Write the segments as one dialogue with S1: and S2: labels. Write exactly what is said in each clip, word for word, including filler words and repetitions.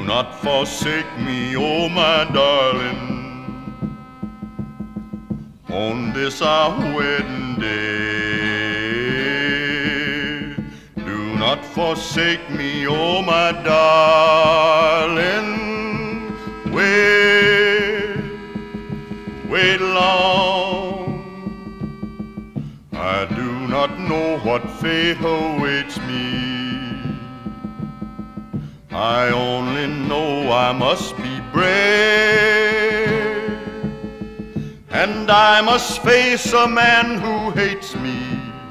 S1: not forsake me, oh my darling, on this our wedding day. Do not forsake me, oh my darling. Wait, wait long. I do not know what fate awaits me. I only know I must be brave, and I must face a man who hates me.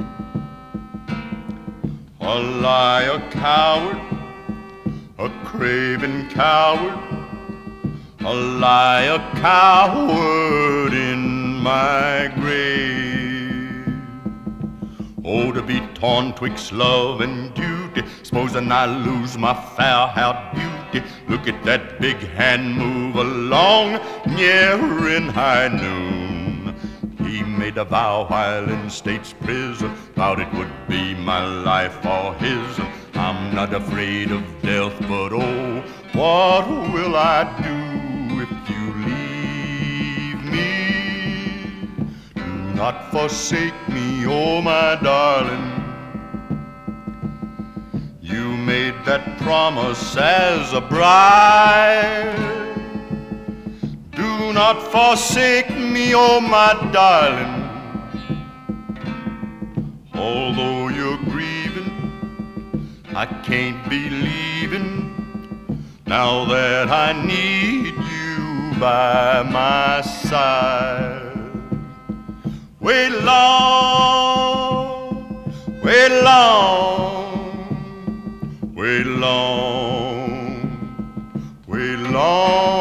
S1: A liar, coward, a craven coward, a liar, coward in my grave. Oh, to be torn twixt love and duty, supposing I lose my fair-haired beauty. Look at that big hand move along, nearing high noon. He made a vow while in state's prison, vowed it would be my life or his. I'm not afraid of death, but oh, what will I do if you leave me? Do not forsake me, oh my darling. You made that promise as a bride. Do not forsake me, oh my darling. Although you're grieving, I can't be leaving now that I need you by my side. Wait long, wait long, wait long, wait long.